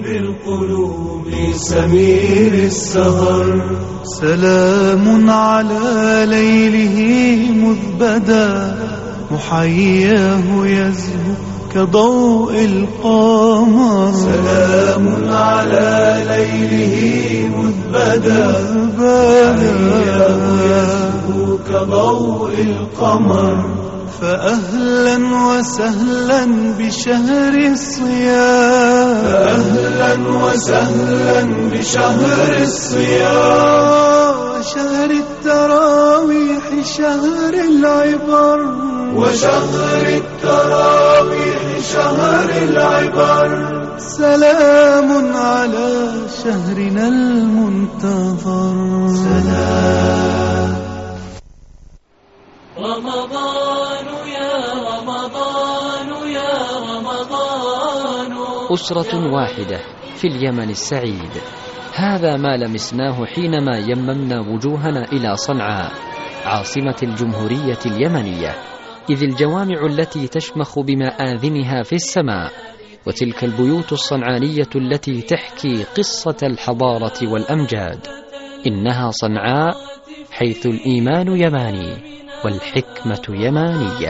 بالقلوب سمير السهر. سلام على ليله مذ بدا محياه يزهو كضوء القمر. سلام على ليله مذ بدا محياه يزهو كضوء القمر. فأهلا وسهلا بشهر الصيام. فأهلا وسهلا بشهر الصيام. شهر التراويح شهر العبر. وشهر التراويح شهر العبر. سلام على شهرنا المنتظر. سلام. رمضان يا رمضان يا رمضان. أسرة واحدة في اليمن السعيد، هذا ما لمسناه حينما يممنا وجوهنا إلى صنعاء عاصمة الجمهورية اليمنية، إذ الجوامع التي تشمخ بمآذنها في السماء، وتلك البيوت الصنعانية التي تحكي قصة الحضارة والأمجاد. إنها صنعاء حيث الإيمان يماني والحكمة يمانية.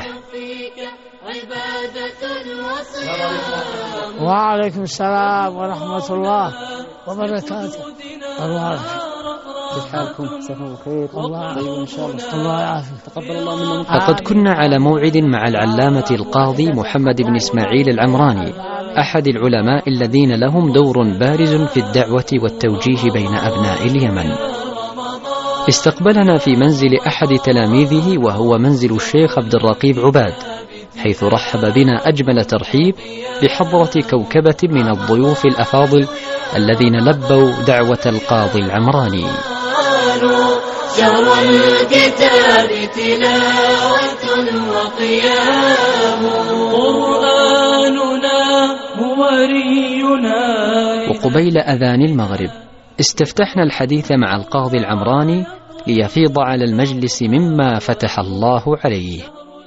وعليكم السلام ورحمة الله وبركاته. الله كيف حالكم؟ مساكم خير. الله طيب إن شاء الله. الله يعافيك. تقبل الله منا. لقد كنا على موعد مع العلامة القاضي محمد بن إسماعيل العمراني، أحد العلماء الذين لهم دور بارز في الدعوة والتوجيه بين أبناء اليمن. استقبلنا في منزل أحد تلاميذه وهو منزل الشيخ عبد الرقيب عباد، حيث رحب بنا أجمل ترحيب بحضرة كوكبة من الضيوف الأفاضل الذين لبوا دعوة القاضي العمراني. شهر الكتاب تلاوة وقيام. قرآننا مورينا. وقبيل أذان المغرب استفتحنا الحديث مع القاضي العمراني ليفيض على المجلس مما فتح الله عليه.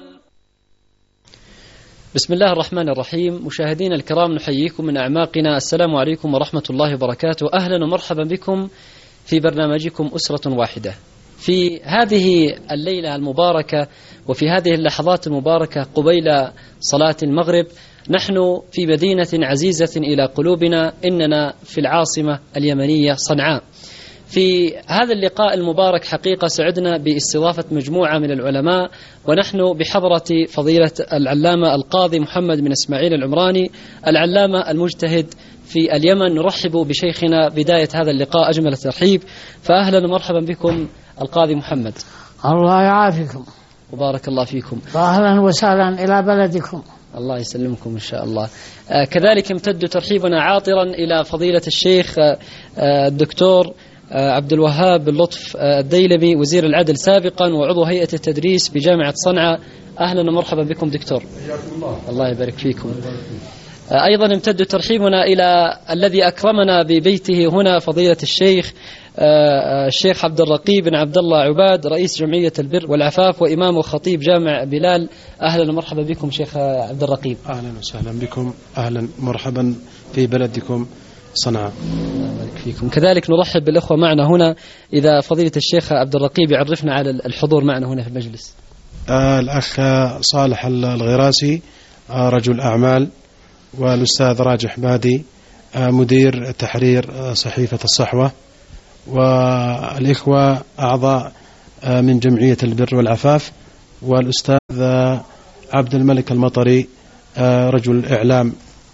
بسم الله الرحمن الرحيم. مشاهدينا الكرام، نحييكم من أعماقنا، السلام عليكم ورحمة الله وبركاته. أهلا ومرحبا بكم في برنامجكم أسرة واحدة. في هذه الليلة المباركة وفي هذه اللحظات المباركة قبيل صلاة المغرب، نحن في مدينة عزيزة إلى قلوبنا، إننا في العاصمة اليمنية صنعاء. في هذا اللقاء المبارك حقيقة سعدنا باستضافة مجموعة من العلماء، ونحن بحضرة فضيلة العلامة القاضي محمد بن إسماعيل العمراني، العلامة المجتهد في اليمن. نرحب بشيخنا بداية هذا اللقاء أجمل الترحيب، فأهلا ومرحبا بكم القاضي محمد. الله يعافيكم وبارك الله فيكم. أهلا وسهلا إلى بلدكم. الله يسلمكم إن شاء الله. كذلك امتد ترحيبنا عاطرا إلى فضيلة الشيخ الدكتور عبد الوهاب بن لطف الديلمي، وزير العدل سابقا وعضو هيئة التدريس بجامعة صنعاء. أهلا ومرحبا بكم دكتور. الله يبارك فيكم. أيضا امتد ترحيبنا إلى الذي أكرمنا ببيته هنا، فضيلة الشيخ عبد الرقيب بن عبد الله عباد، رئيس جمعية البر والعفاف وإمام وخطيب جامع بلال. أهلا ومرحبا بكم شيخ عبد الرقيب. أهلا وسهلا بكم، أهلا مرحبا في بلدكم صنعاء. الله يبارك فيكم. كذلك نرحب بالأخوة معنا هنا، إذا فضيلة الشيخ عبد الرقيب يعرفنا على الحضور معنا هنا في المجلس. الأخ صالح الغراسي رجل أعمال، والأستاذ راجح بادي مدير تحرير صحيفة الصحوة، والإخوة أعضاء من جمعية البر والعفاف، والأستاذ عبد الملك المطري رجل إعلام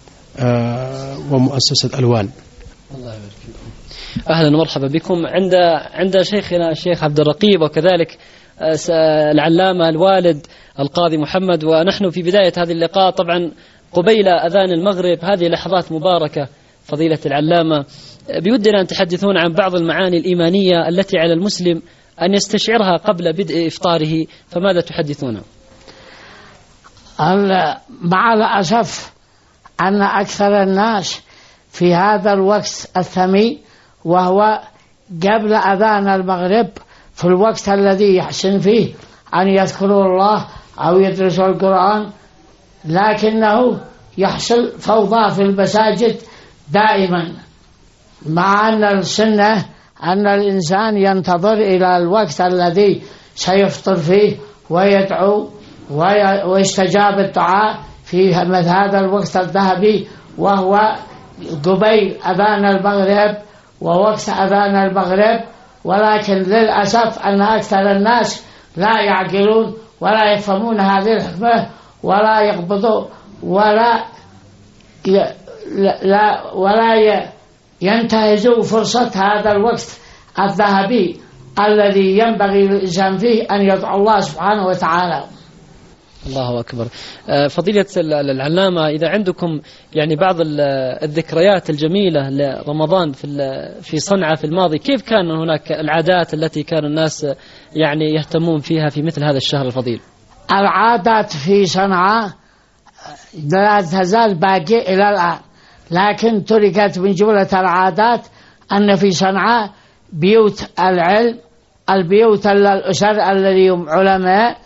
ومؤسسة ألوان. الله يبارك فيكم. أهلا ومرحبا بكم عند شيخنا الشيخ عبد الرقيب، وكذلك العلامة الوالد القاضي محمد. ونحن في بداية هذه اللقاء طبعا قبيل أذان المغرب، هذه لحظات مباركة فضيلة العلامة، بودنا أن تحدثون عن بعض المعاني الإيمانية التي على المسلم أن يستشعرها قبل بدء إفطاره، فماذا تحدثون؟ مع الأسف أن أكثر الناس في هذا الوقت الثمين، وهو قبل أذان المغرب، في الوقت الذي يحسن فيه أن يذكروا الله أو يدرسوا القرآن، لكنه يحصل فوضى في المساجد دائما، مع أن السنة أن الإنسان ينتظر إلى الوقت الذي سيفطر فيه ويدعو ويستجاب الدعاء في مثل هذا الوقت الذهبي، وهو قبيل أذان المغرب ووقت أذان المغرب. ولكن للأسف أن أكثر الناس لا يعقلون ولا يفهمون هذه الحكمة، ولا يقبضوا ولا ينتهزوا فرصة هذا الوقت الذهبي الذي ينبغي للإنسان فيه أن يدعو الله سبحانه وتعالى. الله أكبر. فضيلة العلامة، إذا عندكم يعني بعض الذكريات الجميلة لرمضان في صنعاء في الماضي، كيف كان هناك العادات التي كان الناس يعني يهتمون فيها في مثل هذا الشهر الفضيل؟ العادات في صنعاء لا تزال باقية إلى الآن، لكن تركت من جملة العادات أن في صنعاء بيوت العلم، البيوت الأسر الذي هم علماء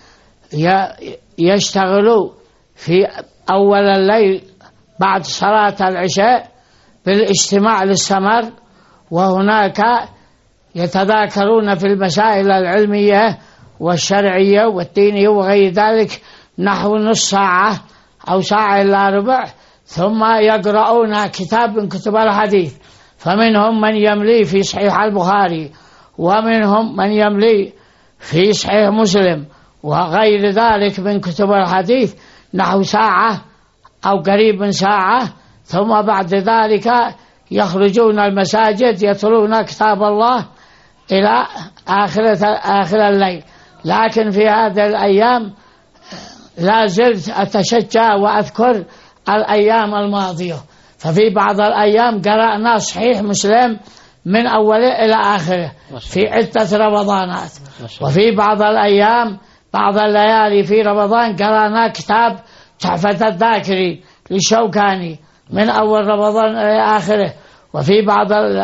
يشتغلوا في أول الليل بعد صلاة العشاء بالاجتماع للسمر، وهناك يتذاكرون في المسائل العلمية والشرعية والدينية وغير ذلك نحو نص ساعة أو ساعة إلا ربع، ثم يقرؤون كتاب من كتب الحديث، فمنهم من يملي في صحيح البخاري، ومنهم من يملي في صحيح مسلم وغير ذلك من كتب الحديث نحو ساعة أو قريب من ساعة، ثم بعد ذلك يخرجون المساجد يتلون كتاب الله إلى آخر الليل. لكن في هذه الأيام لا زلت أتشجع وأذكر الأيام الماضية، ففي بعض الأيام قرأنا صحيح مسلم من أوله إلى آخره في عدة رمضانات، وفي بعض الأيام بعض الليالي في رمضان قرأنا كتاب تحفة الذاكرين للشوكاني من أول رمضان إلى آخره، وفي بعض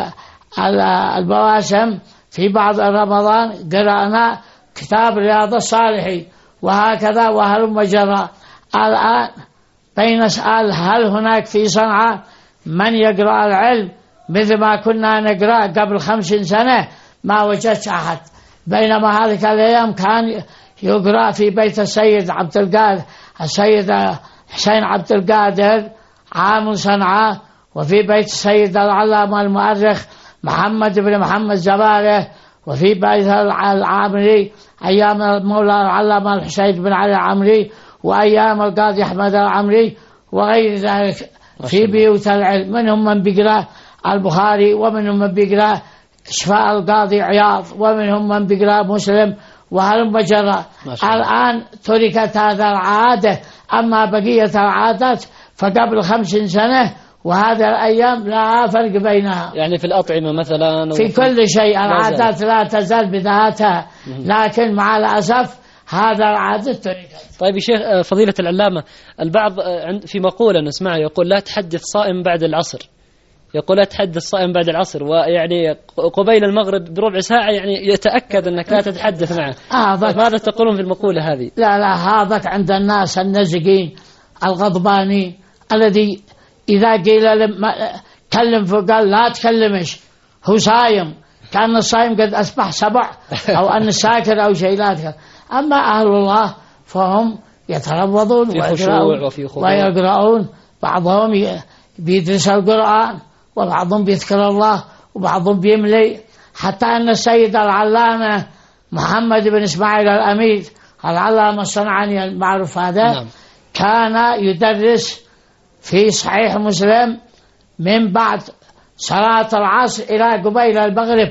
المواسم في بعض رمضان قرأنا كتاب رياض الصالحين، وهكذا وهلم جرى. الآن بين نسأل هل هناك في صنعاء من يقرأ العلم مثل ما كنا نقرأ قبل 50 سنة؟ ما وجدت أحد، بينما هذه الأيام كان يقرأ في بيت السيد حسين عبد القادر عام صنعاء، وفي بيت السيد العلامة المؤرخ محمد بن محمد زبارة، وفي بيت العامري أيام المولى العلامة الحسين بن علي العامري، وأيام القاضي أحمد العامري وغير ذلك في بيوت العلم، منهم من بيقرأ البخاري، ومنهم من بيقرأ شفاء القاضي عياض، ومنهم من بيقرأ مسلم وهلم جرى. الآن تركت هذا العادة، أما بقية العادات فقبل 50 سنة وهذا الأيام لا فرق بينها، يعني في الأطعمة مثلا في كل شيء العادات لا تزال بذاتها، لكن مع الأسف هذا العادة تركت. طيب يا شيخ فضيلة العلامة، البعض في مقولة نسمعها يقول لا تحدث صائم بعد العصر، يقول لا تحدث صائم بعد العصر، ويعني قبيل المغرب بربع ساعة يعني يتأكد أنك لا تتحدث معه. ماذا تقولون في المقولة هذه؟ لا هذا عند الناس النزقين الغضبانين الذي إذا قيل كلم فقال لا تكلمش، هو صايم، كان الصايم قد أصبح سبع أو أن ساكر أو شيء لا تكلم. أما أهل الله فهم يتروضون ويقرؤون، بعضهم بيدرس القرآن، وبعضهم بيذكر الله، وبعضهم بيملي، حتى أن السيد العلامة محمد بن إسماعيل الأمير العلامة الصنعاني المعروف هذا كان يدرس في صحيح مسلم من بعد صلاة العصر إلى قبيل المغرب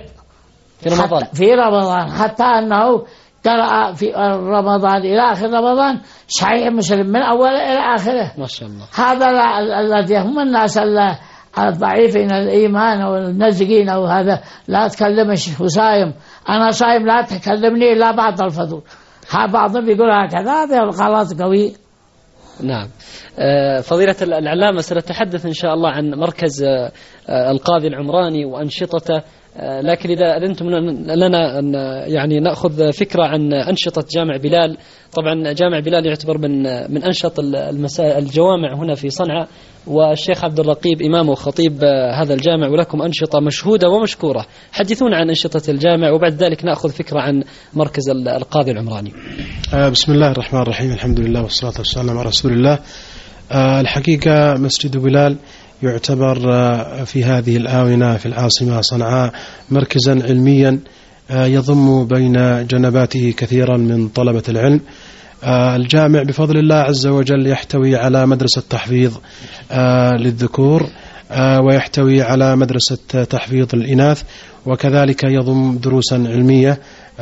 في رمضان، حتى أنه قرأ في رمضان إلى آخر رمضان صحيح مسلم من أول إلى آخره. ما شاء الله. هذا الذي هم الناس الضعيفين الإيمان أو النزقين أو هذا لا تكلمش وصايم، أنا صايم لا تكلمني إلا بعد الفطور. بعضهم يقول هكذا، هذا الغلط قوي. نعم. فضيلة العلامة سنتحدث إن شاء الله عن مركز القاضي العمراني وأنشطته لكن إذا أذنتم لنا أن يعني نأخذ فكرة عن أنشطة جامع بلال. طبعا جامع بلال يعتبر من أنشط الجوامع هنا في صنعاء، والشيخ عبد الرقيب إمام وخطيب هذا الجامع، ولكم أنشطة مشهودة ومشكورة. حدثونا عن أنشطة الجامع وبعد ذلك نأخذ فكرة عن مركز القاضي العمراني. بسم الله الرحمن الرحيم، الحمد لله والصلاة والسلام على رسول الله. الحقيقة مسجد بلال يعتبر في هذه الآونة في العاصمة صنعاء مركزا علميا يضم بين جنباته كثيرا من طلبة العلم. الجامع بفضل الله عز وجل يحتوي على مدرسة تحفيظ للذكور، ويحتوي على مدرسة تحفيظ الإناث، وكذلك يضم دروسا علمية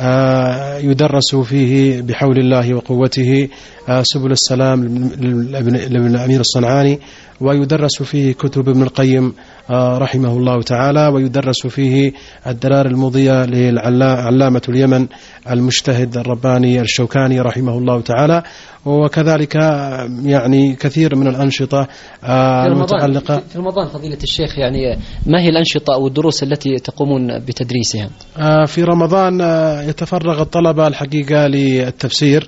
يدرس فيه بحول الله وقوته سبل السلام لابن الأمير الصنعاني، ويدرس فيه كتب ابن القيم رحمه الله تعالى، ويدرس فيه الدرار المضية للعلامة اليمن المجتهد الرباني الشوكاني رحمه الله تعالى، وكذلك يعني كثير من الأنشطة المتعلقة في رمضان. فضيلة الشيخ، يعني ما هي الأنشطة أو الدروس التي تقومون بتدريسها؟ في رمضان يتفرغ الطلبة الحقيقة للتفسير،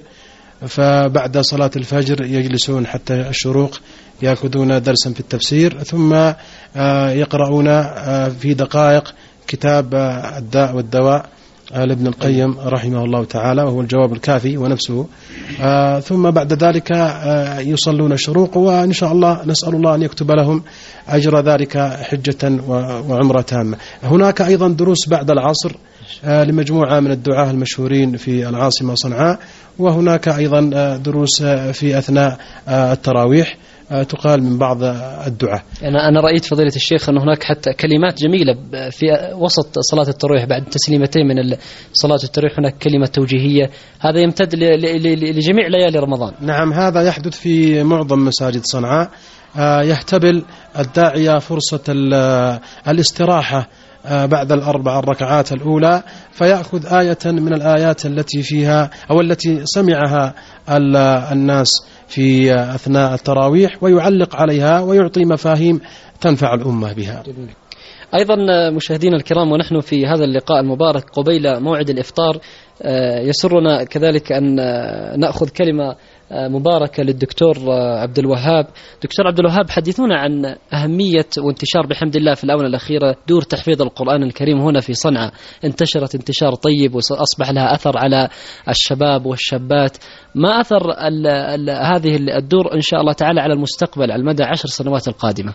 فبعد صلاة الفجر يجلسون حتى الشروق يأخذون درسا في التفسير، ثم يقرؤون في دقائق كتاب الداء والدواء لابن القيم رحمه الله تعالى، وهو الجواب الكافي ونفسه. ثم بعد ذلك يصلون الشروق، وإن شاء الله نسأل الله أن يكتب لهم أجر ذلك حجة وعمرة تامة. هناك أيضا دروس بعد العصر لمجموعة من الدعاة المشهورين في العاصمة صنعاء، وهناك أيضا دروس في أثناء التراويح تقال من بعض الدعاء. أنا رأيت فضيلة الشيخ أن هناك حتى كلمات جميلة في وسط صلاة التراويح، بعد تسليمتين من صلاة التراويح هناك كلمة توجيهية. هذا يمتد لجميع ليالي رمضان. نعم، هذا يحدث في معظم مساجد صنعاء. يحتبل الداعية فرصة الاستراحة بعد الأربع الركعات الأولى، فيأخذ آية من الآيات التي فيها أو التي سمعها الناس في أثناء التراويح، ويعلق عليها ويعطي مفاهيم تنفع الأمة بها. أيضا مشاهدينا الكرام، ونحن في هذا اللقاء المبارك قبيل موعد الإفطار، يسرنا كذلك أن نأخذ كلمة مباركة للدكتور عبد الوهاب. دكتور عبد الوهاب، حدثونا عن أهمية وانتشار بحمد الله في الآونة الأخيرة دور تحفيظ القرآن الكريم هنا في صنعاء. انتشرت انتشار طيب وأصبح لها أثر على الشباب والشابات. ما أثر هذه الدور إن شاء الله تعالى على المستقبل على مدى 10 سنوات القادمة؟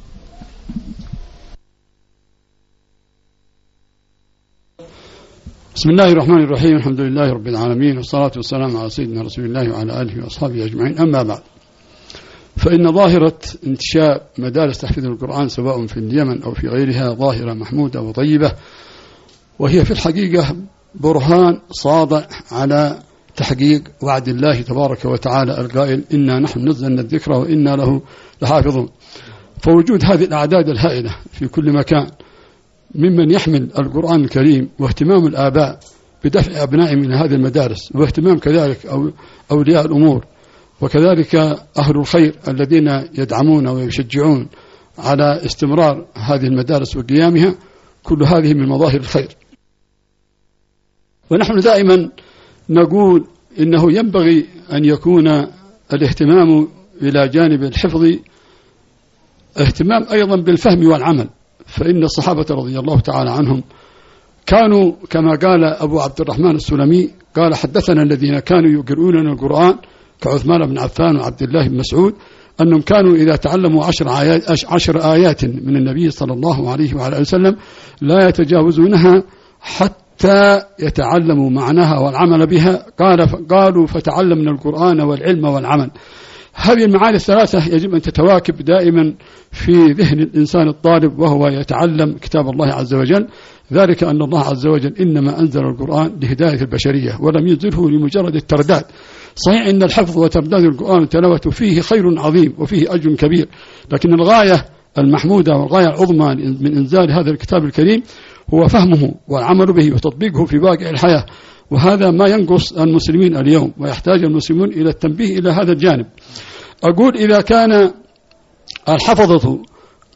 بسم الله الرحمن الرحيم، الحمد لله رب العالمين، والصلاة والسلام على سيدنا رسول الله وعلى آله وأصحابه أجمعين. أما بعد، فإن ظاهرة انتشار مدارس تحفيظ القرآن سواء في اليمن أو في غيرها ظاهرة محمودة وطيبة، وهي في الحقيقة برهان صادع على تحقيق وعد الله تبارك وتعالى القائل: إنا نحن نزلنا الذكر وإنا له لحافظون. فوجود هذه الأعداد الهائلة في كل مكان ممن يحمل القرآن الكريم، واهتمام الآباء بدفع أبنائهم إلى هذه المدارس، واهتمام كذلك أولياء الأمور، وكذلك أهل الخير الذين يدعمون ويشجعون على استمرار هذه المدارس وقيامها، كل هذه من مظاهر الخير. ونحن دائما نقول إنه ينبغي أن يكون الاهتمام إلى جانب الحفظ اهتمام أيضا بالفهم والعمل، فإن الصحابة رضي الله تعالى عنهم كانوا كما قال أبو عبد الرحمن السلمي قال: حدثنا الذين كانوا يقرؤون القرآن كعثمان بن عفان وعبد الله بن مسعود أنهم كانوا إذا تعلموا 10 آيات من النبي صلى الله عليه وعلى وسلم لا يتجاوزونها حتى يتعلموا معناها والعمل بها. قالوا: فتعلمنا القرآن والعلم والعمل. هذه المعاني الثلاثة يجب أن تتواكب دائما في ذهن الإنسان الطالب وهو يتعلم كتاب الله عز وجل، ذلك أن الله عز وجل إنما أنزل القرآن لهداية البشرية ولم ينزله لمجرد الترداد. صحيح أن الحفظ وترداد القرآن وتلاوته فيه خير عظيم وفيه أجر كبير، لكن الغاية المحمودة والغاية العظمى من إنزال هذا الكتاب الكريم هو فهمه والعمل به وتطبيقه في واقع الحياة، وهذا ما ينقص المسلمين اليوم، ويحتاج المسلمون إلى التنبيه إلى هذا الجانب. أقول إذا كان الحفظة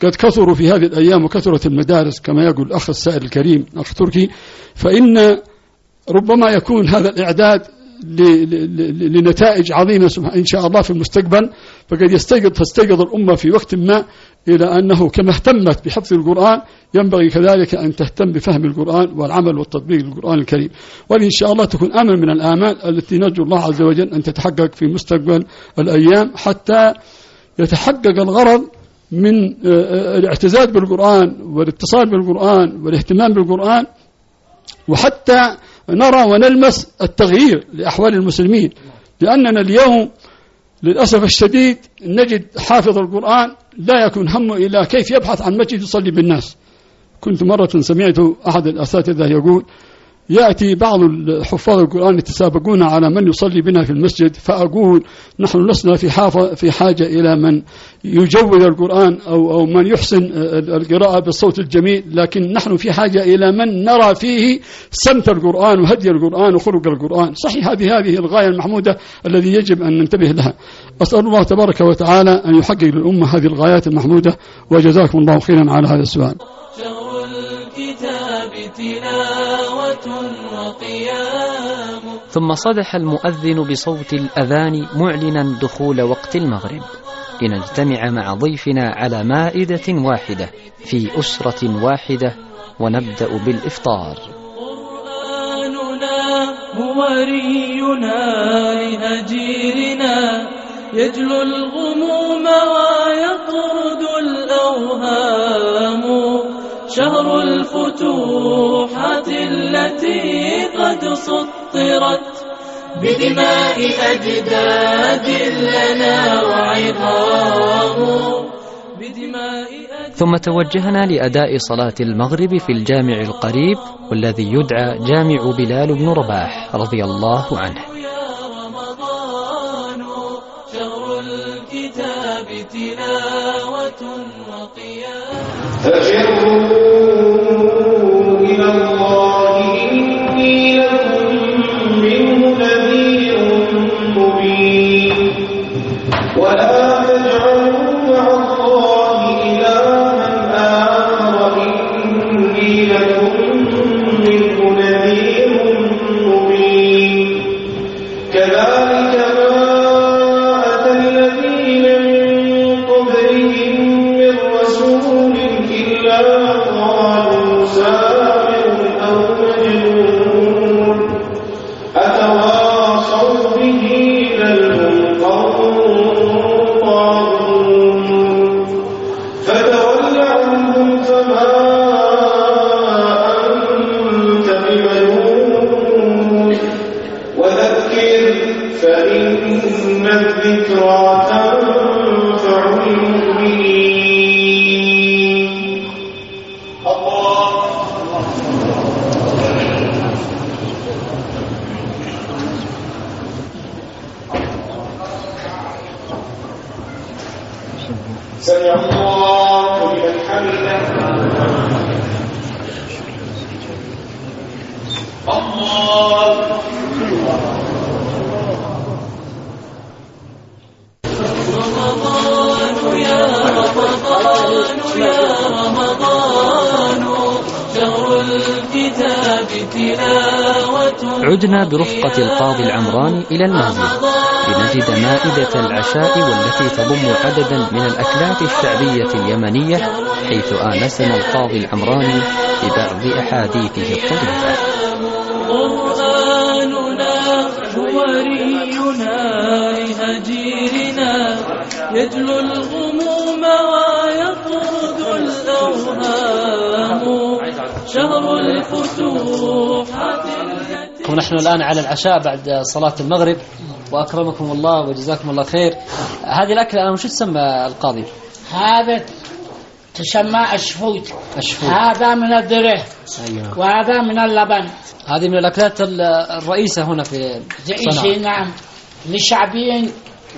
قد كثروا في هذه الأيام وكثرت المدارس كما يقول الأخ السائل الكريم الأخ تركي، فإن ربما يكون هذا الإعداد لنتائج عظيمة إن شاء الله في المستقبل. فقد تستيقظ الأمة في وقت ما إلى أنه كما اهتمت بحفظ القرآن ينبغي كذلك أن تهتم بفهم القرآن والعمل والتطبيق للقرآن الكريم، وإن شاء الله تكون أمل من الآمال التي نرجو الله عز وجل أن تتحقق في مستقبل الأيام، حتى يتحقق الغرض من الاعتزاز بالقرآن والاتصال بالقرآن والاهتمام بالقرآن، وحتى نرى ونلمس التغيير لأحوال المسلمين. لأننا اليوم للأسف الشديد نجد حافظ القرآن لا يكون همه إلا كيف يبحث عن مسجد يصلي بالناس. كنت مرة سمعت أحد الأساتذة يقول يأتي بعض حفاظ القرآن يتسابقون على من يصلي بنا في المسجد، فأقول نحن لسنا في حاجة إلى من يجود القرآن أو من يحسن القراءة بالصوت الجميل، لكن نحن في حاجة إلى من نرى فيه سمت القرآن وهدي القرآن وخلق القرآن. صحيح هذه الغاية المحمودة الذي يجب أن ننتبه لها. أسأل الله تبارك وتعالى أن يحقق للأمة هذه الغايات المحمودة، وجزاكم الله خيرا على هذا السؤال. شهر الكتاب تلاوة وقيام. ثم صدح المؤذن بصوت الأذان معلنا دخول وقت المغرب، لنجتمع مع ضيفنا على مائدة واحدة في أسرة واحدة ونبدأ بالإفطار. قرآننا هو رينا لهجيرنا يجلو الغموم ويطرد الأوهام، شهر الفتوحات التي قد سطرت بدماء أجداد لنا وعظام. ثم توجهنا لأداء صلاة المغرب في الجامع القريب والذي يدعى جامع بلال بن رباح رضي الله عنه. شهر الكتاب تلاوة وقيام. ففروا إلى الله إني لكم منه نذير مبين ولا تجعلوا مع الله إلها آخر إني لكم منه نذير مبين كذلك سمع الله لمن حمده الله. رمضان يا رمضان يا رمضان شهر الكتاب تلاوة. عدنا برفقة القاضي العمراني إلى المنزل لنجد مائدة العشاء والتي تضم عددا من الأكلات الشعبية اليمنية، حيث آنسنا القاضي العمراني ببعض أحاديثه الطريفة. قرآننا هو رينا لهجيرنا يجلو الغموم ويطرد الأوهام، شهر الفتوحات. ونحن الآن على العشاء بعد صلاة المغرب، وأكرمكم الله وجزاكم الله خير. هذه الأكلة أنا وش تسمى القاضي؟ هذا تسمى الشفوت. هذا من الدره. أيوة. وهذا من اللبن. هذه من الأكلات الرئيسة هنا في صنعاء. نعم، للشعبيين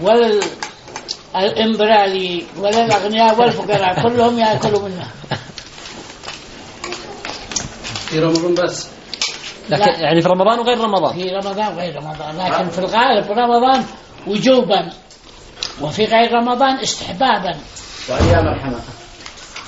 والإمبرالي وللأغنياء والفقراء كلهم يأكلوا منها. في رمضان بس؟ لكن يعني في رمضان وغير رمضان؟ في رمضان وغير رمضان، لكن في الغالب في رمضان وجوبا، وفي غير رمضان استحبابا. وأيام الحمى.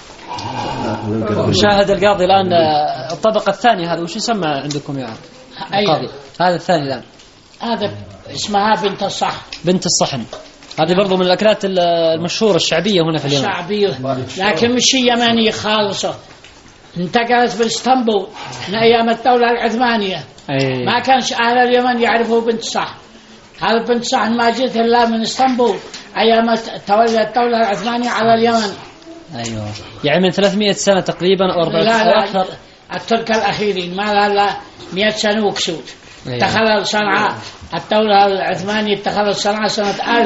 شاهد القاضي الآن الطبقة الثانية، هذا وش يسمى عندكم يا القاضي؟ هذا الثاني الآن، هذا اسمها بنت الصحن. بنت الصحن هذه برضو من الأكلات المشهورة الشعبية هنا في اليمن. شعبية لكن مش يمنية خالصة، انتقلت باسطنبول من أيام الدولة العثمانية. ما كانش أهل اليمن يعرفوا بنت الصحن. هذا بنت الصحن ما جت إلا من اسطنبول أيام تولي الدولة العثمانية على اليمن. أيوة، يعني من 300 سنة تقريبا أو 400 سنة أكثر. الترك الأخيرين ما لا 100 سنة وكسور. اتخذ صنعاء الدولة العثمانية، اتخذ صنعاء سنة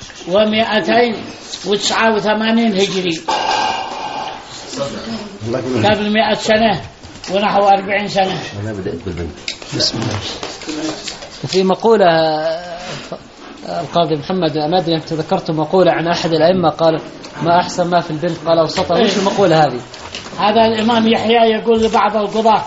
1289 هجري، قبل 100 سنة ونحو 40 سنة. بسم الله. وفي مقولة القاضي محمد، ما أدري أنت ذكرت مقولة عن أحد الأئمة قال ما أحسن ما في البنت قال أوسطها. وش المقولة هذه؟ هذا الإمام يحيى يقول لبعض القضاة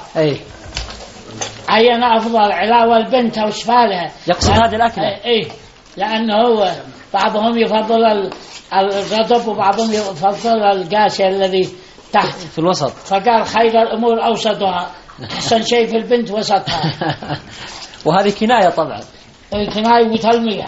أين أفضل، علاوة البنت أو سفالها؟ يقصد هذه الأكلة. لأنه هو بعضهم يفضل الغضب وبعضهم يفضل القاسي الذي تحت في الوسط، فقال خير الأمور أوسطها، أحسن شيء في البنت وسطها. وهذه كناية طبعا، كناية وتلمية.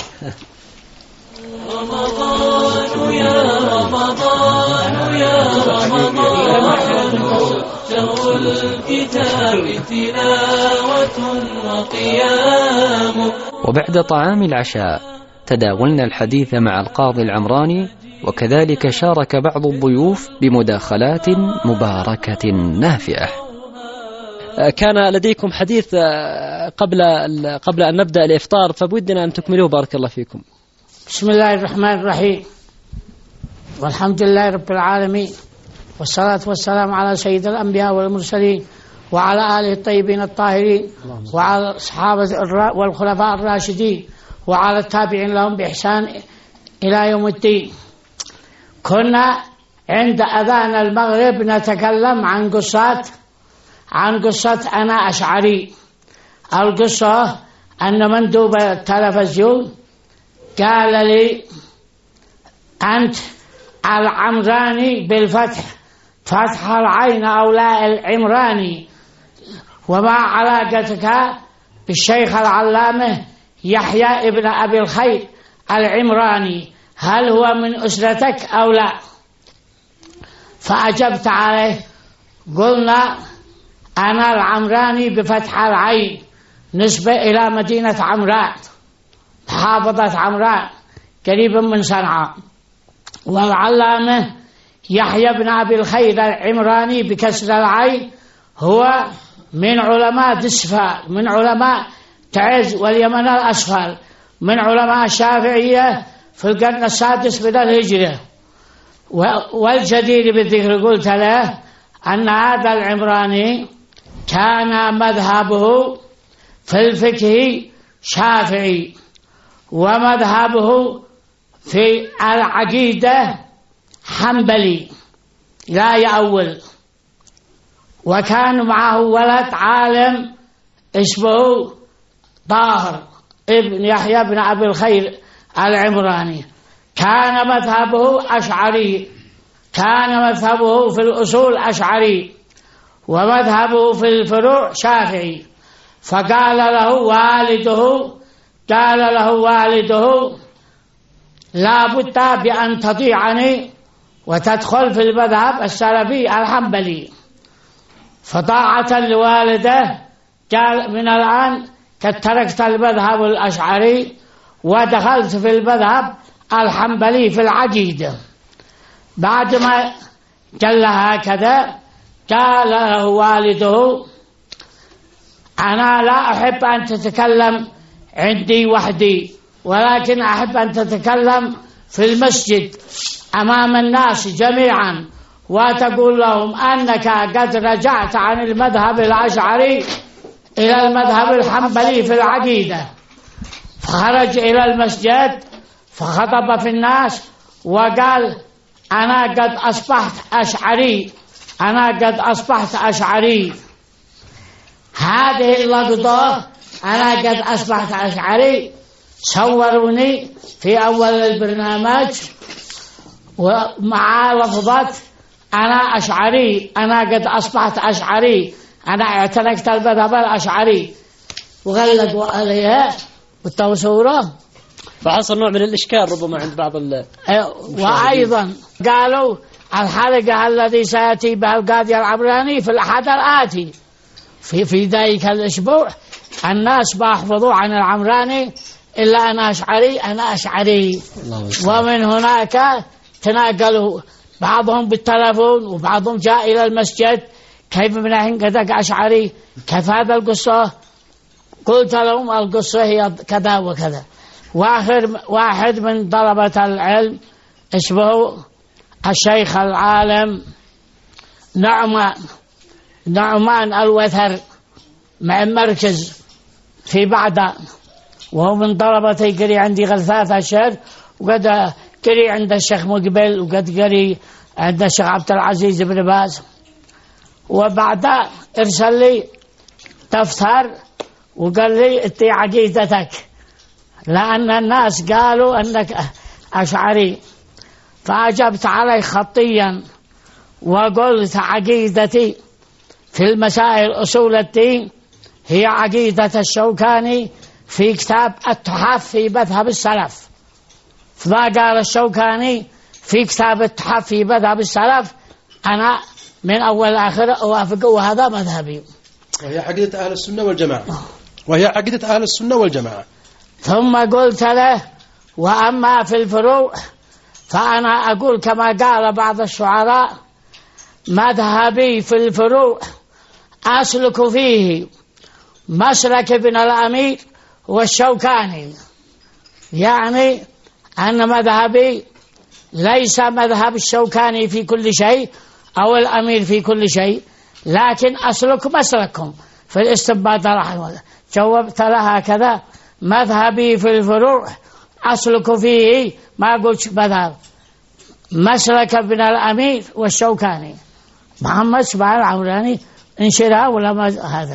رمضان يا رمضان يا رمضان، شهر الكتاب تلاوة وقيام. وبعد طعام العشاء تداولنا الحديث مع القاضي العمراني، وكذلك شارك بعض الضيوف بمداخلات مباركة نافعة. كان لديكم حديث قبل أن نبدأ الإفطار، فبودنا أن تكملوه بارك الله فيكم. بسم الله الرحمن الرحيم، والحمد لله رب العالمين، والصلاة والسلام على سيد الأنبياء والمرسلين وعلى آله الطيبين الطاهرين وعلى الصحابة والخلفاء الراشدين وعلى التابعين لهم بإحسان إلى يوم الدين. كنا عند أذان المغرب نتكلم عن قصة أنا أشعري. القصة أن مندوب التلفزيون قال لي أنت العمراني بالفتح، فتح العين أو لا العمراني، وما علاقتك بالشيخ العلامة يحيى ابن أبي الخير العمراني، هل هو من أسرتك أو لا؟ فأجبت عليه قلنا أنا العمراني بفتح العين، نسبة إلى مدينة عمراء، محافظة عمراء قريبا من صنعاء. والعلامة يحيى بن أبي الخير العمراني بكسر العين هو من علماء دسفال، من علماء تعز واليمن الأسفل، من علماء الشافعية في القرن السادس من الهجرة. والجدير بالذكر قلت له أن هذا العمراني كان مذهبه في الفقه شافعي، ومذهبه في العقيدة حنبلي لا يأول. وكان معه ولد عالم اسمه طاهر ابن يحيى بن أبي الخير العمراني، كان مذهبه أشعري، كان مذهبه في الأصول أشعري، ومذهبه في الفروع شافعي. فقال له والده لا بد بأن تطيعني وتدخل في المذهب السلفي الحنبلي. فطاعة لوالده قال من الآن قد تركت المذهب الأشعري ودخلت في المذهب الحنبلي في العقيدة. بعد ما قال هكذا قال له والده أنا لا أحب أن تتكلم عندي وحدي، ولكن أحب أن تتكلم في المسجد أمام الناس جميعا وتقول لهم أنك قد رجعت عن المذهب الأشعري إلى المذهب الحنبلي في العقيدة. فخرج إلى المسجد فخطب في الناس وقال أنا قد أصبحت أشعري، أنا قد أصبحت أشعري. هذه اللقطة أنا قد أصبحت أشعري صوروني في أول البرنامج ومع لفظة أنا أشعري، أنا قد أصبحت أشعري، أنا اعتنقت المذهب الأشعري، وغلقوا عليها بالتصورة. فحصل نوع من الإشكال ربما عند بعض وأيضا قالوا الحلقة الذي سيأتي بها القاضي العمراني في الأحد الآتي في ذلك الأسبوع، الناس ما حفظوا عن العمراني إلا أنا أشعري أنا أشعري. ومن هناك تناقلوا بعضهم بالتلفون وبعضهم جاء إلى المسجد، كيف من عندك أشعري، كيف هذا القصة؟ قلت لهم القصة هي كذا وكذا. واحد من طلبة العلم اسمه الشيخ العالم نعمان الوثر مع مركز في بعدة، وهو من طلبتي قري عندي غلثات أشهر، وقد قري عند الشيخ مقبل، وقد قري عند الشيخ عبد العزيز بن باز. وبعد ارسل لي دفتر وقال لي اتي عقيدتك، لأن الناس قالوا أنك أشعري. فأجبت عليه خطيا وقلت عقيدتي في المسائل أصول الدين هي عقيدة الشوكاني في كتاب التحف في مذهب السلف. فما قال الشوكاني في كتاب التحف في مذهب السلف أنا من أول آخر أوافقه، وهذا مذهبي. وهي عقيدة أهل السنة والجماعة. وهي عقيدة أهل السنة والجماعة. ثم قلت له وأما في الفروع فأنا أقول كما قال بعض الشعراء مذهبي في الفروع أسلك فيه مسلك ابن الأمير والشوكاني، يعني أن مذهبي ليس مذهب الشوكاني في كل شيء أو الأمير في كل شيء، لكن أسلك مسلكهم في الاستنباط رحمه الله. جاوبت لها كذا مذهبي في الفروع أسلك فيه، ما قلت مذهب، مسلك ابن الأمير والشوكاني. محمد سبحانه العمراني انشرها ولا ما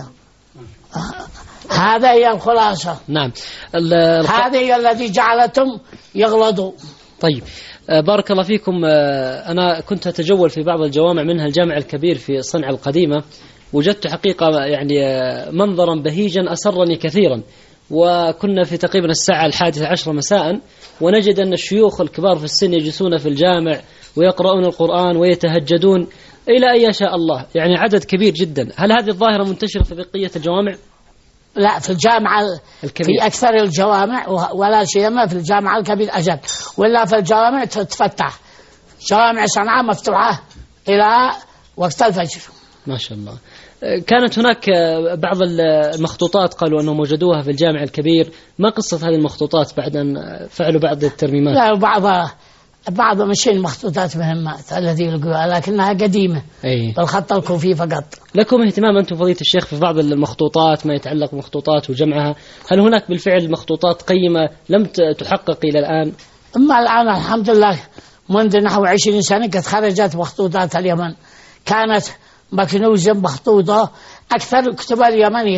هذا هي الخلاصة. نعم. هذه هي التي جعلتهم يغلطوا. طيب بارك الله فيكم. أنا كنت أتجول في بعض الجوامع منها الجامع الكبير في صنعاء القديمة، وجدت حقيقة يعني منظرا بهيجا أسرني كثيرا. وكنا في تقريبا الساعة 11 مساء، ونجد أن الشيوخ الكبار في السن يجلسون في الجامع ويقرؤون القرآن ويتهجدون إلى أن يشاء الله، يعني عدد كبير جدا. هل هذه الظاهرة منتشرة في بقية الجوامع؟ لا، في الجامعة الكبير. في أكثر الجوامع، ولا سيما في الجامعة الكبير أجل، ولا في الجوامع تتفتح. جوامع صنعاء مفتوحة إلى وقت الفجر ما شاء الله. كانت هناك بعض المخطوطات قالوا أنهم وجدوها في الجامع الكبير، ما قصة هذه المخطوطات بعد أن فعلوا بعض الترميمات؟ لا، بعض مشين مخطوطات مهمات التي يلقوها، لكنها قديمة بالخط الكوفي فقط. لكم اهتمام أنتم فضيلة الشيخ في بعض المخطوطات، ما يتعلق بمخطوطات وجمعها؟ هل هناك بالفعل مخطوطات قيمة لم تحقق إلى الآن؟ أما الآن الحمد لله منذ نحو 20 سنة قد خرجت مخطوطات اليمن، كانت مكنوزة مخطوطة. أكثر كتب اليمني